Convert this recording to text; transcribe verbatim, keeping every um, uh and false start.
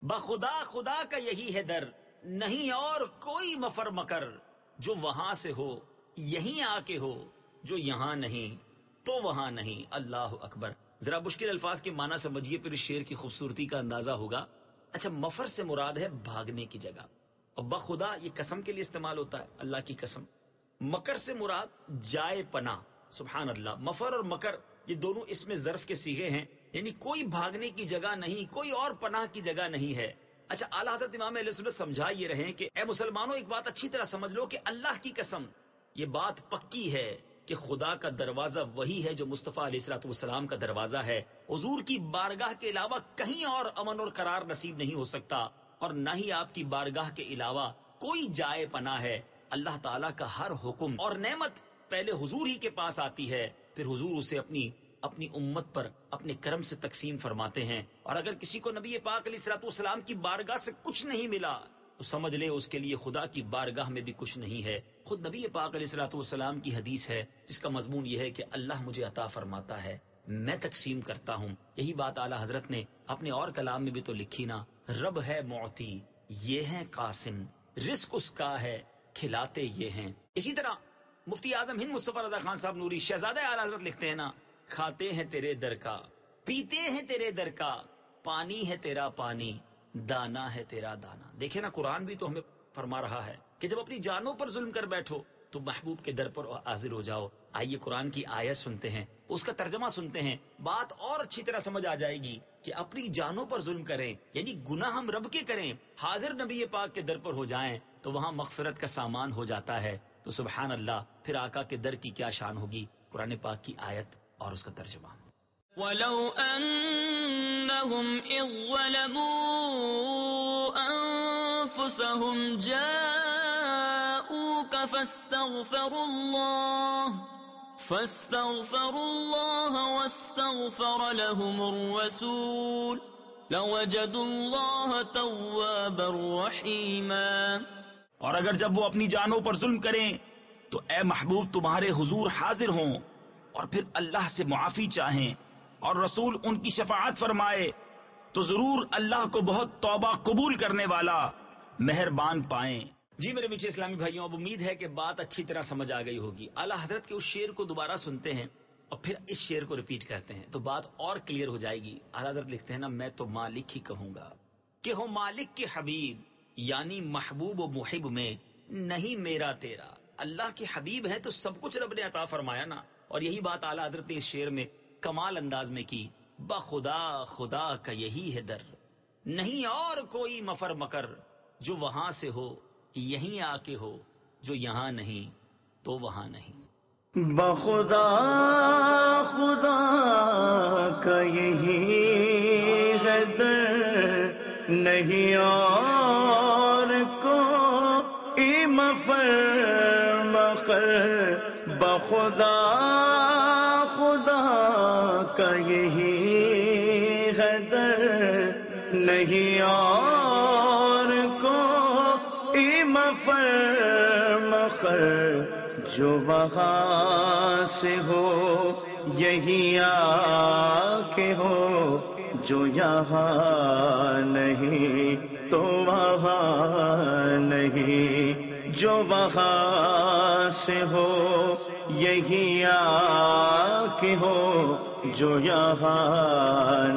بخدا خدا کا یہی ہے در، نہیں اور کوئی مفر مکر، جو وہاں سے ہو یہیں آ کے ہو، جو یہاں نہیں تو وہاں نہیں۔ اللہ اکبر۔ ذرا مشکل الفاظ کے معنی سمجھیے، پھر اس شعر کی خوبصورتی کا اندازہ ہوگا۔ اچھا، مفر سے مراد ہے بھاگنے کی جگہ، اور بخدا یہ قسم کے لیے استعمال ہوتا ہے، اللہ کی قسم۔ مکر سے مراد جائے پناہ، سبحان اللہ۔ مفر اور مکر یہ دونوں اس میں ظرف کے صیغے ہیں، یعنی کوئی بھاگنے کی جگہ نہیں، کوئی اور پناہ کی جگہ نہیں ہے۔ اچھا، اعلیٰ حضرت امام اہل سنت سمجھا یہ رہے ہیں کہ اے مسلمانوں، ایک بات اچھی طرح سمجھ لو کہ اللہ کی قسم یہ بات پکی ہے کہ خدا کا دروازہ وہی ہے جو مصطفیٰ علیہ الصلوۃ والسلام کا دروازہ ہے۔ حضور کی بارگاہ کے علاوہ کہیں اور امن اور قرار نصیب نہیں ہو سکتا، اور نہ ہی آپ کی بارگاہ کے علاوہ کوئی جائے پناہ ہے۔ اللہ تعالیٰ کا ہر حکم اور نعمت پہلے حضور ہی کے پاس آتی ہے، پھر حضور اسے اپنی اپنی امت پر اپنے کرم سے تقسیم فرماتے ہیں۔ اور اگر کسی کو نبی پاک علیہ الصلوۃ والسلام کی بارگاہ سے کچھ نہیں ملا تو سمجھ لے اس کے لیے خدا کی بارگاہ میں بھی کچھ نہیں ہے۔ خود نبی پاک علیہ الصلوۃ والسلام کی حدیث ہے جس کا مضمون یہ ہے کہ اللہ مجھے عطا فرماتا ہے، میں تقسیم کرتا ہوں۔ یہی بات اعلیٰ حضرت نے اپنے اور کلام میں بھی تو لکھی نا، رب ہے معطی یہ ہے قاسم، رزق اس کا ہے کھلاتے یہ ہیں۔ اسی طرح مفتی اعظم ہند مصطفیٰ رضا خان صاحب نوری شہزادہ اعلیٰ حضرت لکھتے ہیں نا، کھاتے ہیں تیرے در کا، پیتے ہیں تیرے در کا، پانی ہے تیرا پانی، دانا ہے تیرا دانا۔ دیکھیں نا، قرآن بھی تو ہمیں فرما رہا ہے کہ جب اپنی جانوں پر ظلم کر بیٹھو تو محبوب کے در پر حاضر ہو جاؤ۔ آئیے قرآن کی آیت سنتے ہیں، اس کا ترجمہ سنتے ہیں، بات اور اچھی طرح سمجھ آ جائے گی کہ اپنی جانوں پر ظلم کریں یعنی گناہ ہم رب کے کریں، حاضر نبی پاک کے در پر ہو جائیں تو وہاں مغفرت کا سامان ہو جاتا ہے۔ تو سبحان اللہ، پھر آقا کے در کی کیا شان ہوگی۔ قرآن پاک کی آیت اور اس کا ترجمہ۔ وَلَوْ أَنَّهُمْ إِذ ظَلَمُوا أَنفُسَهُمْ جَاءُوكَ فَاسْتَغْفَرُوا اللَّهَ فَاسْتَغْفَرُوا اللَّهَ وَاسْتَغْفَرَ لَهُمُ الرَّسُولُ لَوَجَدُوا اللَّهَ تَوَّابًا رَحِيمًا۔ اور اگر جب وہ اپنی جانوں پر ظلم کریں تو اے محبوب تمہارے حضور حاضر ہوں اور پھر اللہ سے معافی چاہیں اور رسول ان کی شفاعت فرمائے تو ضرور اللہ کو بہت توبہ قبول کرنے والا مہربان پائیں۔ جی میرے میٹھے اسلامی بھائیوں، اب امید ہے کہ بات اچھی طرح سمجھ آ گئی ہوگی۔ اعلیٰ حضرت کے اس شعر کو دوبارہ سنتے ہیں اور پھر اس شعر کو ریپیٹ کرتے ہیں تو بات اور کلیئر ہو جائے گی۔ اعلیٰ حضرت لکھتے ہیں نا، میں تو مالک ہی کہوں گا کہ ہو مالک کے حبیب، یعنی محبوب و محب میں نہیں میرا تیرا۔ اللہ کے حبیب ہیں تو سب کچھ رب نے عطا فرمایا نا، اور یہی بات اعلیٰ حضرت نے اس شعر میں کمال انداز میں کی۔ بخدا خدا کا یہی ہے در، نہیں اور کوئی مفر مکر، جو وہاں سے ہو یہیں آ کے ہو، جو یہاں نہیں تو وہاں نہیں۔ بخدا خدا کا یہی ہے در، نہیں اور کوئی مفر مکر، بخدا خدا کا یہی ہے در، نہیں اور کوئی مفر مکر، جو وہاں سے ہو یہی آ کے ہو، جو یہاں نہیں تو وہاں نہیں، جو وہاں سے ہو یہی آ کے ہو، جو یہاں